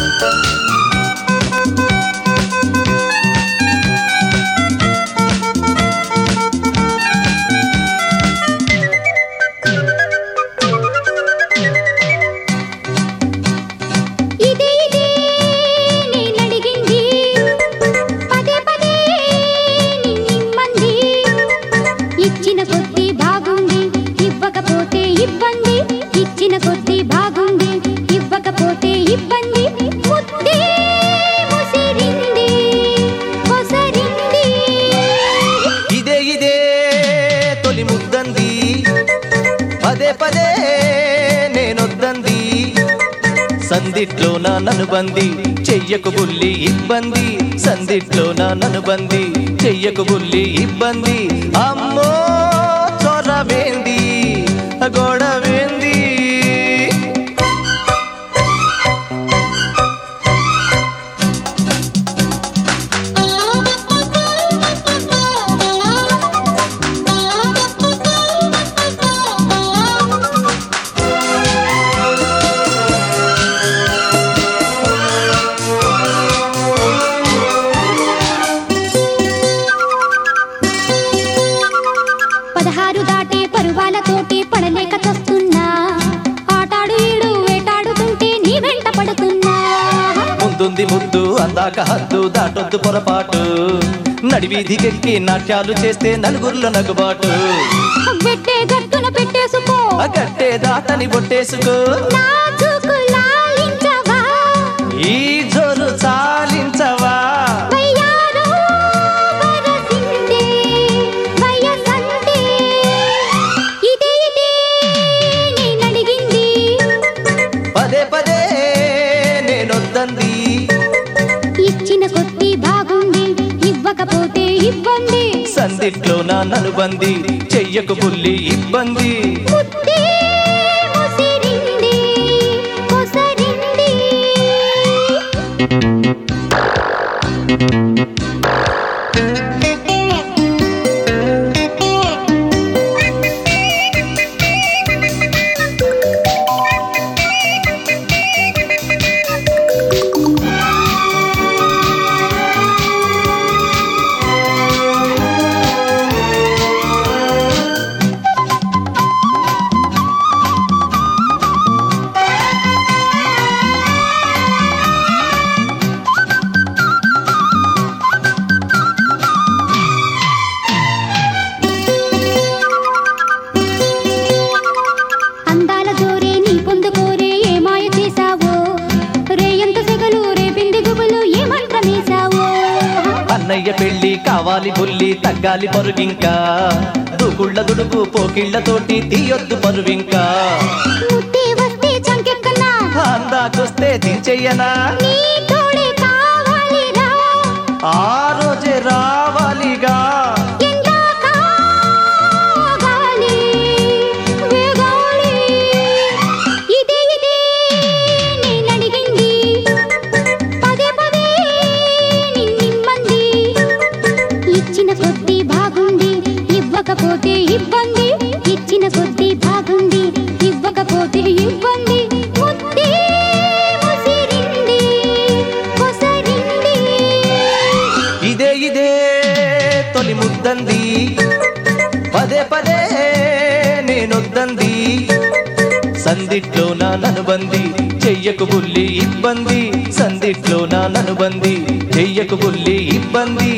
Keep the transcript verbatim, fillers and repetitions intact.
పదే పదే నేనొద్దంది సందిట్లో నా ననుబంది చెయ్యకు బుల్లి ఇబ్బంది సందిట్లో నా ననుబంది చెయ్యకు బుల్లి ఇబ్బంది అమ్మో చొరవేంది గొడవేంది పదహారు దాటే పరువాలతోటి పడలేక చస్తున్నా ఆటాడు ఈడు వేటాడుతుంటే నీ వెంట పడుతున్నా ముందుంది ముద్దు అందాక హద్దు దాటొద్దు పొరపాటు నడివీధికెక్కి నాట్యాలు చేస్తే నలుగురిలో నగుబాటు పెట్టే గట్టున పెట్టేసుకో గట్టే దాటని బొట్టేసుకో నాజూకు లాలించవా ఈ జోరు చాలించవా వయ్యారో వరసిందే వయసందే ఇదే ఇదే నేనడిగింది పదే పదే నేనొద్దంది ఇచ్చిన కొద్ది బాగుంది ఇవ్వకపోతే ఇబ్బంది సందిట్లో నా ననుబంది చెయ్యకు బుల్లి ఇబ్బంది ముద్దే ముసిరింది కొసరింది అందాల జోరే నీ పొందుకోరే ఏ మాయ చేశావో రేయంత సెగలు రేపింది గుబులు ఏ మంత్రమేశావో అన్నయ్య పెళ్లి కావాలి బుల్లి తగ్గాలి పరువింకా దూకుళ్ళ దుడుకు పోకిళ్లతోటి తీయొద్దు పరువింకా ముద్దే వస్తే చంకెక్కనా అందాకొస్తే దించెయ్యనా నీ తోడే కావాలిరా ఆ రోజే రావాలిగా ఎందాక ఆగాలి వేగాలి ఇదే ఇదే నేనడిగింది పదే పదే నిన్నిమ్మంది ఇచ్చిన కొద్ది బాగుంది ఇవ్వకపోతే ఇబ్బంది ఇచ్చిన కొద్ది బాగుంది ఇవ్వకపోతే ఇబ్బంది ముద్దే ముసిరింది కొసరింది ఇదే ఇదే తొలి ముద్దంది పదే పదే నేనొద్దంది సందిట్లో నా ననుబంది చెయ్యకు బుల్లి ఇబ్బంది సందిట్లో నా ననుబంది చెయ్యకు బుల్లి ఇబ్బంది